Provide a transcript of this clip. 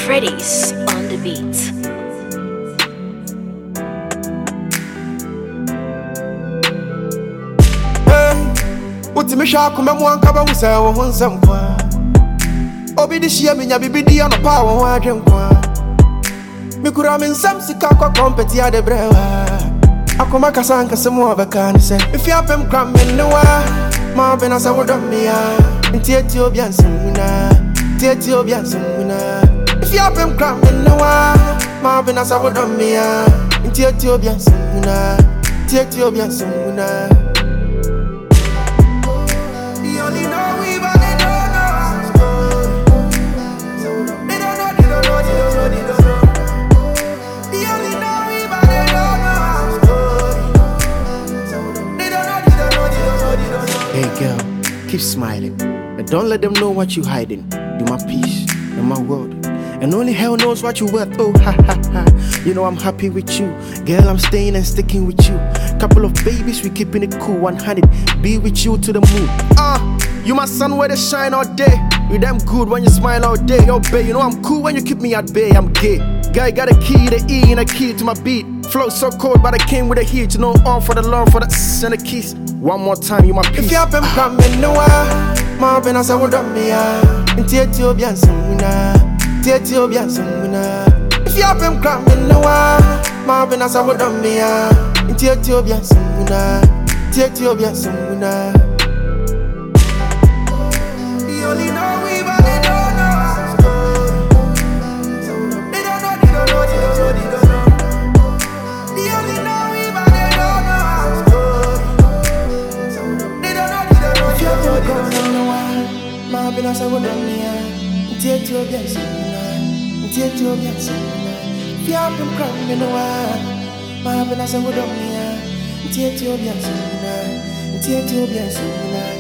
Freddy's on the beat. Uti me sha kuma mu anka ba wo say wo nsam kwa. Obi di hia me nya bibidi ya no pa wo adwen kwa. Me kura me nsam sika kwa competi ya de brewa. Akoma kasa anka se mu obeka ne se. If you apem kram me no wa. Ma be na sa wo dom me ya. Ntieti obi ansem na. Tieti obi ansem na. If you apem kram me no wa. Ma be na sa wo dom me ya. Ntieti obi ansem na. Tieti obi ansem na. Hey girl, keep smiling, but don't let them know what you hiding. You my peace, you're my world, and only hell knows what you worth. Oh ha ha ha, you know I'm happy with you, girl. I'm staying and sticking with you. Couple of babies, we keeping it cool, 100. Be with you to the moon. You my sun where they shine all day. You damn good when you smile all day. Yo, babe, you know I'm cool when you keep me at bay. I'm gay. Guy got a key, the E and a key to my beat. Flow so cold, but I came with a heat. You know, on for the love, for the and the keys. One more time, you my peace. If you happen come in no wa, ma be na sa wo dom me ya. Ntieti obi ansem na. Tieti obi ansem na. If you happen come in no wa, ma be na sa wo dom me ya. Ntieti obi ansem na. Tieti obi ansem na. You only know we but they don't know our story. They don't know, they don't know, they don't know, they don't know. They only know we but they don't know our story. They don't know, they don't know, they don't know. Ma be na sa wo dom me ya. Ntieti obi ansem na. Ntieti obi ansem na. If you have them crying in the wild, ma be na sa wo dom me ya. Ntieti obi ansem na. Ntieti obi ansem na.